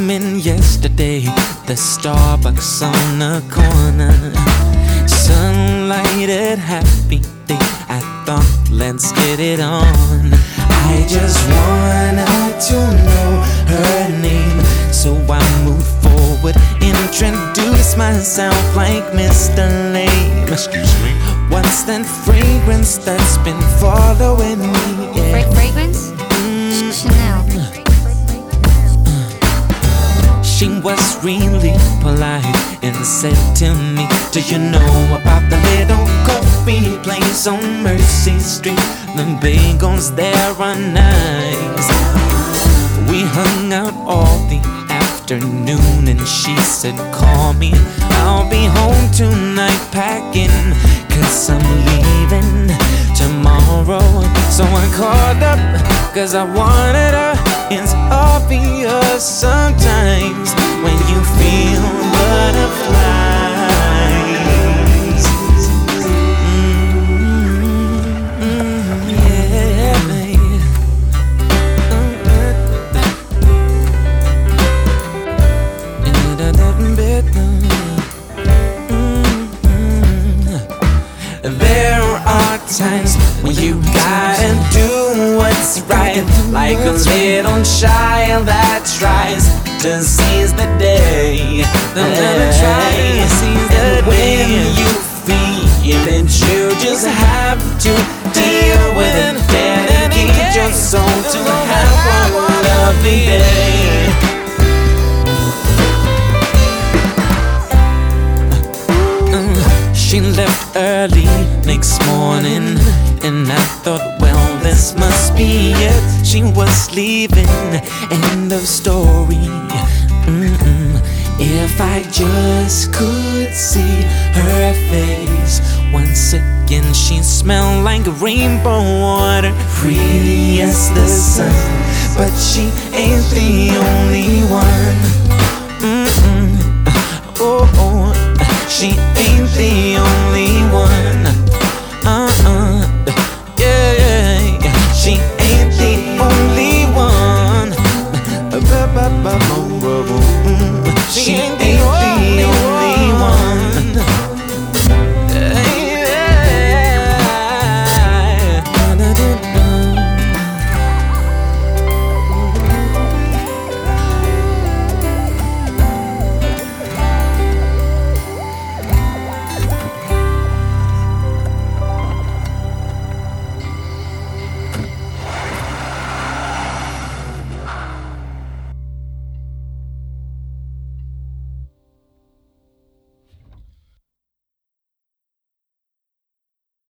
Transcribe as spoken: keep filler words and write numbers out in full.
came in yesterday, the Starbucks on the corner. Sunlighted, happy day. I thought, let's get it on. I just wanted to know her name, so I moved forward, introduced myself like Mister Lame. Excuse me. What's that fragrance that's been following me? Yeah. Fra- fragrance? Mm. Chanel. She was really polite and said to me, do you know about the little coffee place on Mercy Street? The bagels there are nice. We hung out all the afternoon and she said, call me, I'll be home tonight packing, cause I'm leaving tomorrow. So I called up, cause I wanted her. It's obvious sometimes when you feel butterflies. Mm-hmm, yeah, babe. Mm-hmm. There are times when you gotta do what's right, like a little child that tries to seize the day. The little child that seize the day. When you feel it, you just have to deal with it. Dedicate your soul to have one lovely day. She left early next morning, and I thought, well, this must be it. She was leaving, end of story. Mm-mm. If I just could see her face once again, she smelled like rainbow water, pretty as the sun, but she ain't the only one. Mm-mm. Oh, oh, she ain't the only one.